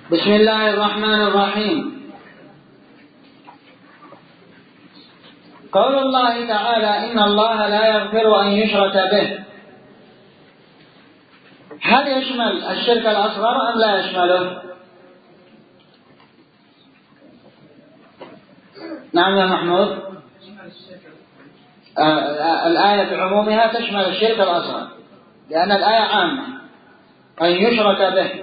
بسم الله الرحمن الرحيم. قول الله تعالى: إن الله لا يغفر أن يشرك به، هل يشمل الشرك الأصغر أم لا يشمله؟ نعم يا محمود. الآية بعمومها تشمل الشرك الأصغر، لأن الآية عامة أن يشرك به،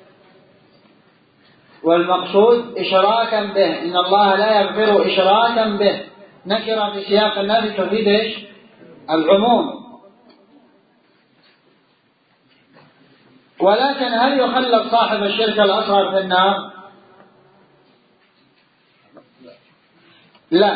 والمقصود إشراكا به. إن الله لا يغفر إشراكا به، نكرة في سياق النفي تفيد إيش؟ العموم. ولكن هل يخلد صاحب الشرك الأصغر في النار؟ لا.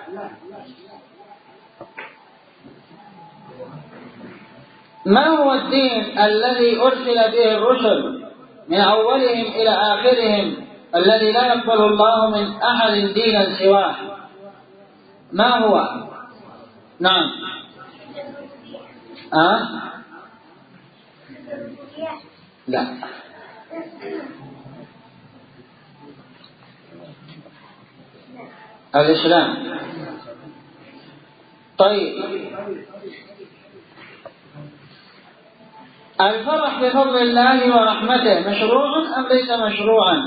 ما هو الدين الذي أرسل به الرسل من أولهم إلى آخرهم الذي لا يقبل الله من أحد دينا سواه؟ ما هو؟ نعم. لا. الإسلام. طيب، الفرح بفضل الله ورحمته مشروع أم ليس مشروعا؟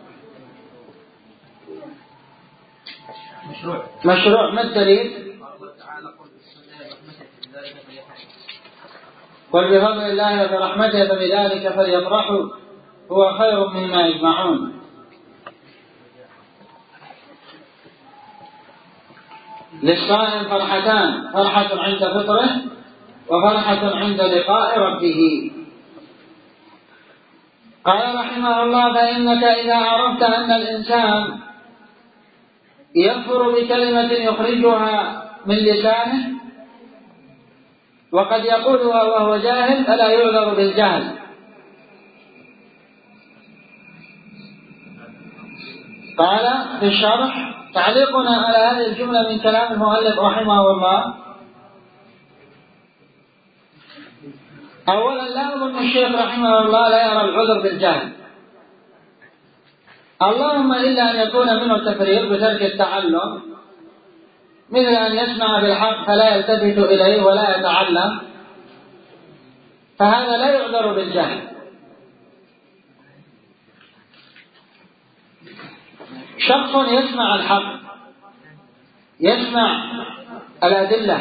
مشروع. ما الدليل؟ قل بفضل الله وبرحمته فبذلك فليفرحوا هو خير مما يجمعون. للصائم فرحتان: فرحة عند فطره وفرحة عند لقاء ربه. قال رحمه الله: فإنك إذا عرفت أن الإنسان يكفر بكلمة يخرجها من لسانه وقد يقولها وهو جاهل فلا يعذر بالجهل. قال في الشرح: تعليقنا على هذه الجملة من كلام المؤلف رحمه الله: أولا، لا أظن الشيخ رحمه الله لا يرى العذر بالجهل، اللهم إلا أن يكون منه التفريط بترك التعلم، مثل أن يسمع بالحق فلا يلتفت إليه ولا يتعلم، فهذا لا يعذر بالجهل. شخص يسمع الحق، يسمع الأدلة،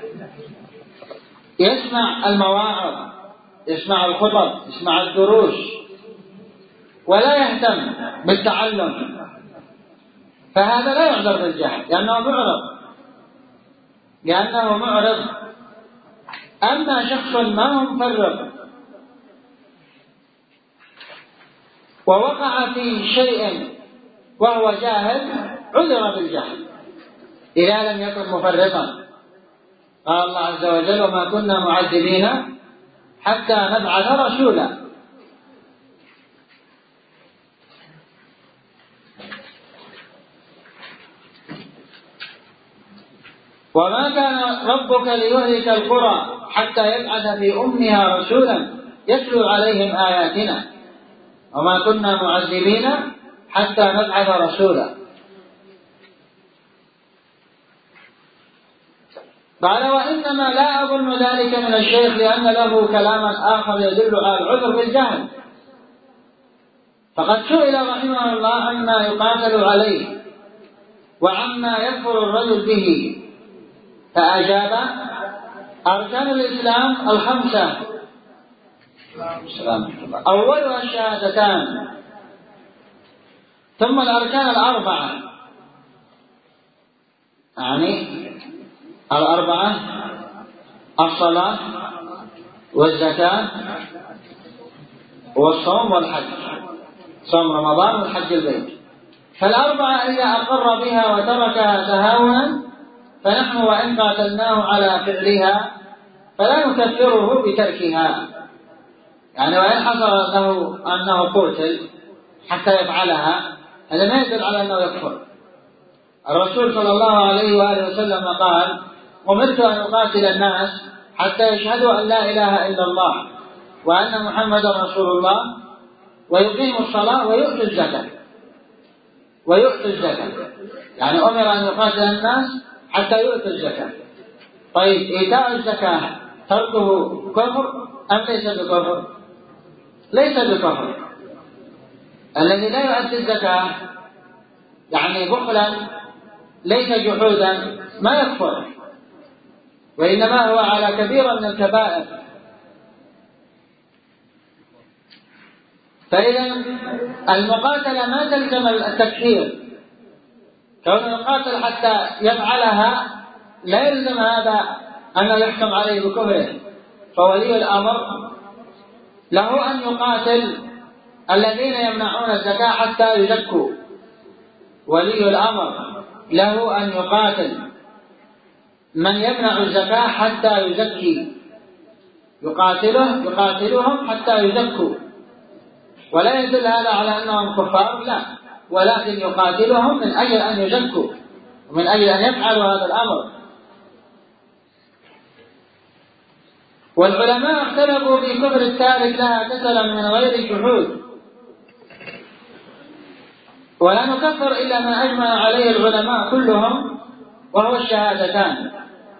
يسمع المواعظ، يسمع الخطب، يسمع الدروس، ولا يهتم بالتعلم، فهذا لا يعذر بالجهل لأنه معرض. أما شخص ما هو مفرط ووقع في شيء وهو جاهل عذر بالجهل إذا لم يكن مفرطا. قال الله عز وجل: وما كنا معذبين حتى نبعث رسولا. وما كان ربك ليهلك القرى حتى يبعث في أمها رسولا يتلو عليهم آياتنا وما كنا معذبين حتى نبعث رسولا. قال: وإنما لا أظن ذلك من الشيخ لأن له كلاما آخر يدل على العذر بالجهل. فقد سئل رحمه الله عما يقاتل عليه وعما يكفر الرجل به فأجاب: أركان الإسلام الخمسة، أولها الشهادتان، ثم الأركان الأربعة، يعني الأربعة: الصلاة والزكاة والصوم والحج، صوم رمضان والحج البيت. فالأربعة إذا أقر بها وتركها تهاونا فنحن وإن قاتلناه على فعلها فلا نكفره بتركها، يعني وإن حصل أنه قتل حتى يفعلها هذا ما يدل على أنه يكفر. الرسول صلى الله عليه وآله وسلم قال: أمرت أن أقاتل الناس حتى يشهدوا أن لا إله إلا الله وأن محمدا رسول الله ويقيموا الصلاة ويؤتوا الزكاة. يعني أمر أن يقاتل الناس حتى يؤتوا الزكاة. طيب إيتاء الزكاة تركه كفر أم ليس بكفر؟ ليس بكفر. الذي لا يؤدي الزكاة يعني بخلا ليس جحودا ما يكفر، وإنما هو على كبيرة من الكبائر. فإذا المقاتلة ما تلزم التكفير، كون يقاتل حتى يفعلها لا يلزم هذا أن يحكم عليه بكفره. فولي الأمر له أن يقاتل الذين يمنعون الزكاة حتى يزكوا. ولي الأمر له أن يقاتل من يمنع الزكاة حتى يزكي، يقاتلهم حتى يزكوا. ولا يدل هذا على أنهم كفار، لا، ولكن يقاتلهم من أجل أن يزكوا ومن أجل أن يفعلوا هذا الأمر. والعلماء اختلفوا في كفر التارك لها كسلا من غير جحود، ولا نكفر إلا ما أجمع عليه العلماء كلهم وهو الشهادتان.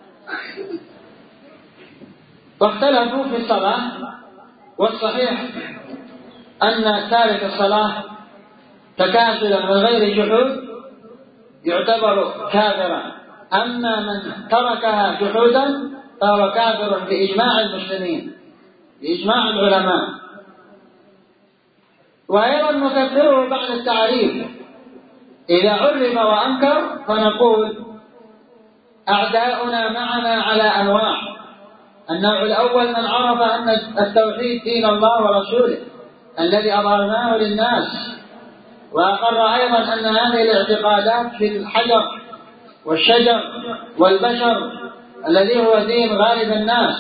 واختلفوا في الصلاة، والصحيح أن تارك الصلاة تكاسلا من غير جحود يعتبر كافرا، أما من تركها جحودا فهو كافر بإجماع المسلمين، بإجماع العلماء. وأيضا نكفره بعد التعريف. إذا عرف وأنكر فنقول أعداؤنا معنا على أنواع. النوع الأول من عرف أن التوحيد دين الله ورسوله الذي أظهرناه للناس، وأقر أيضا أن هذه الاعتقادات في الحجر والشجر والبشر الذي هو دين غالب الناس.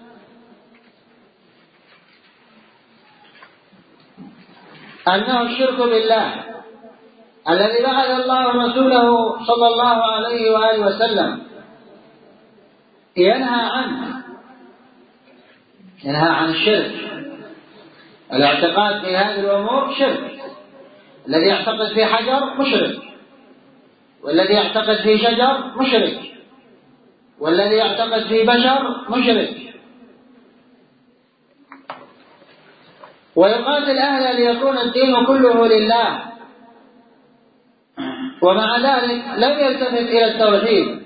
أنه الشرك بالله الذي بعث الله رسوله صلى الله عليه وآله وسلم ينهى عن الشرك. الاعتقاد في هذه الأمور شرك. الذي يعتقد في حجر مشرك، والذي يعتقد في شجر مشرك، والذي يعتقد في بشر مشرك. ويقاتل أهله ليكون الدين كله لله، ومع ذلك لم يلتفت إلى التوحيد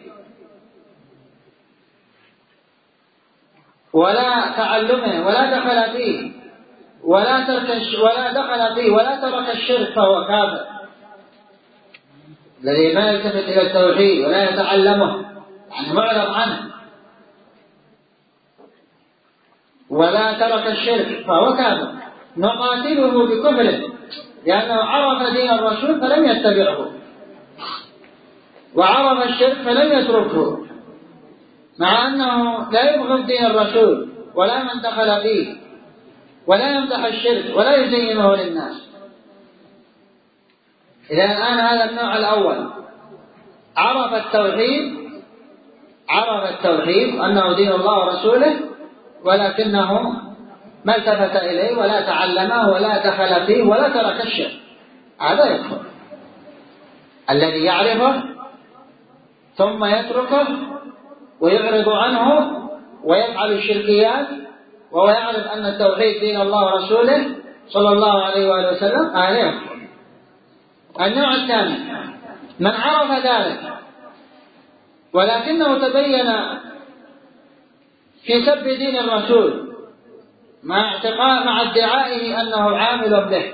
ولا تعلمه ولا دخل فيه ولا ترك الشرك فهو كافر. الذي ما يلتفت إلى التوحيد ولا يتعلمه يعني معرض عنه ولا ترك الشرك فهو كافر. نقاتله بكفره لأنه عرف دين الرسول فلم يتبعه، وعرف الشرك فلم يتركه، مع أنه لا يبغض دين الرسول ولا من دخل فيه ولا يمدح الشرك ولا يزينه للناس. إذا الآن هذا النوع الأول عرف التوحيد أنه دين الله ورسوله، ولكنه ما التفت إليه ولا تعلمه ولا دخل فيه ولا ترك الشرك، هذا يكفر. الذي يعرفه ثم يتركه ويعرض عنه ويفعل الشركيات وهو يعرف أن التوحيد دين الله ورسوله صلى الله عليه وآله وسلم، هذا يكفر. النوع الثاني من عرف ذلك ولكنه تبين في سب دين الرسول مع ادعائه أنه عامل به،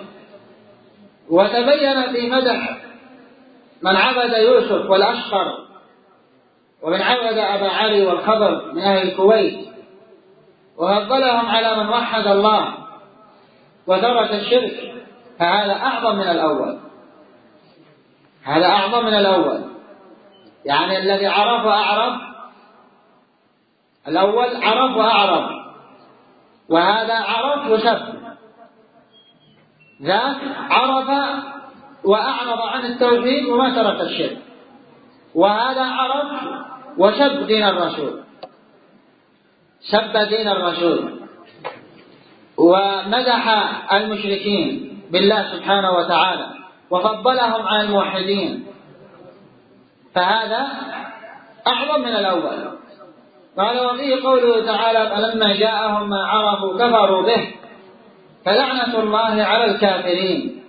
وتبين في مدح من عبد يوسف والأشقر ومن عبد أبا علي والخضر من أهل الكويت، وفضلهم على من وحد الله وترك الشرك، فهذا أعظم من الأول. هذا أعظم من الأول، يعني الذي عرف وأعرف، الأول عرف وأعرف، وهذا عرف وسب. ذاك عرف وأعرض عن التوحيد وما ترك الشرك، وهذا عرف وسب دين الرسول، سب دين الرسول ومدح المشركين بالله سبحانه وتعالى وفضلهم على الموحدين، فهذا أعظم من الأول. قال وفيه قوله تعالى فلما جاءهم ما عرفوا كفروا به فلعنة الله على الكافرين.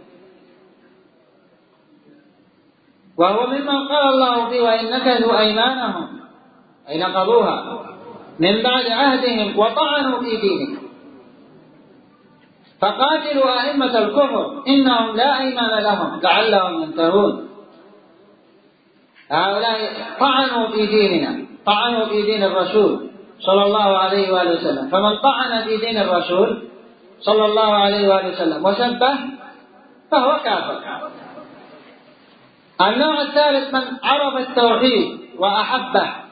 وهو ممن قال الله فيه وإن نكثوا أيمانهم أي نقضوها من بعد عهدهم وطعنوا في دينكم فقاتلوا أئمة الكفر إنهم لا أيمان لهم لعلهم ينتهون. هؤلاء طعنوا في ديننا، طعنوا في دين الرسول صلى الله عليه وآله وسلم، فمن طعن في دين الرسول صلى الله عليه وآله وسلم وسبه فهو كافر. النوع الثالث من عرف التوحيد وأحبه